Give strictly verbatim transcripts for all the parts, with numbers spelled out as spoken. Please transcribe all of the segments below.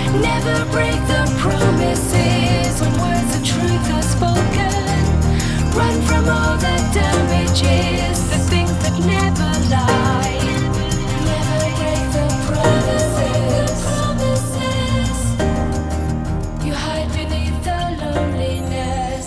Never break the promises when words of truth are spoken. Run from all the damages, the things that never lie. Never break the promises. You hide beneath the loneliness.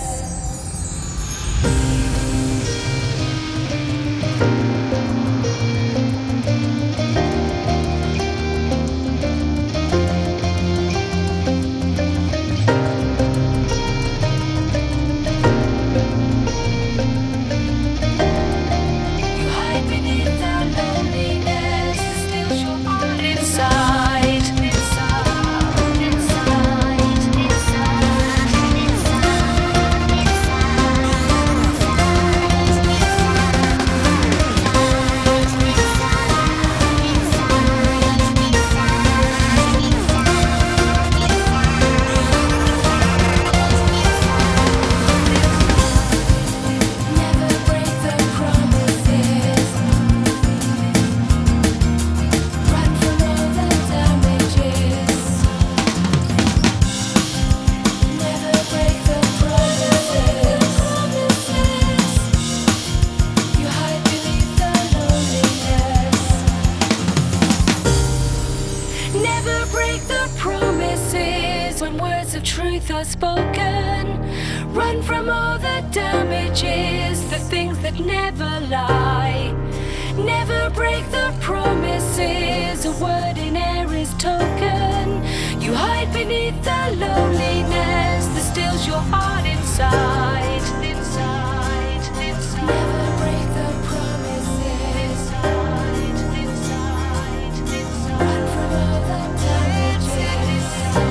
Truth are spoken. Run from all the damages, the things that never lie. Never break the promises, a word in air is token. You hide beneath the loneliness that steals your heart inside. Inside, inside. Never break the promises. Inside, inside, inside. Run from all the damages.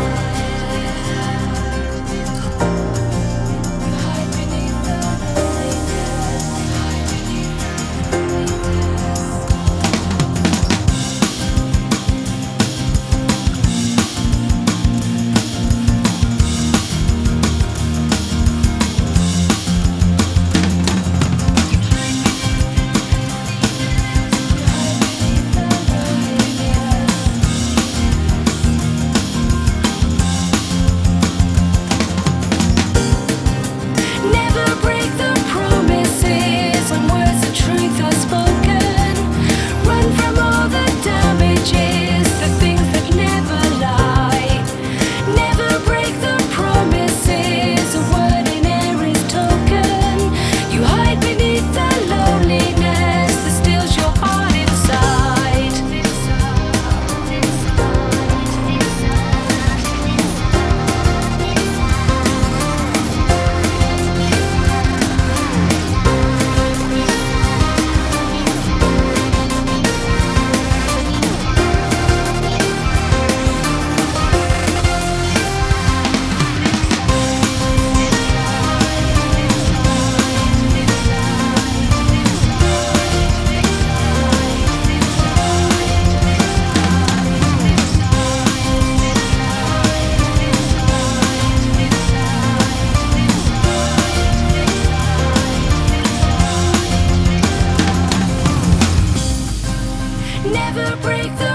Never break the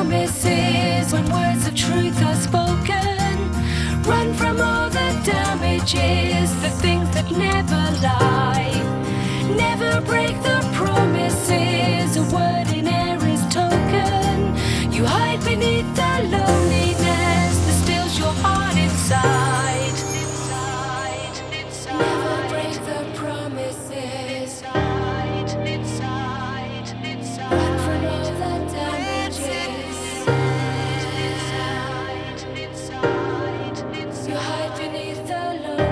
promises when words of truth are spoken. Run from all the damages, the things that never lie. Never break the promises, a word in air is token. You hide beneath the loneliness that steals your heart inside. Inside, inside. Never break the promises. Inside, inside, inside. Run from all the damages. Inside, inside, inside. You hide beneath the loneliness.